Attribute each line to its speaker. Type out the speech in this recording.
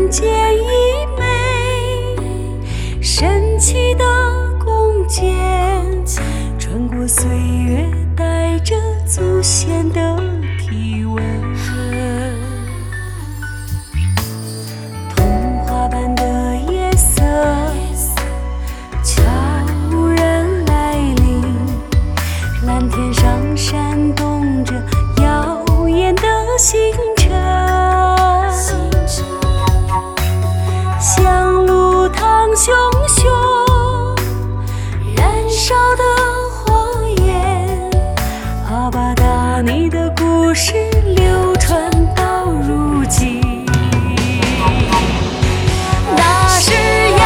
Speaker 1: 人间一枚神奇的弓箭，穿过岁月，带着祖先的体温。童话般的夜色悄然来临，蓝天上闪动着耀眼的星辰，香炉烫熊熊燃烧的火焰，阿巴达尼的故事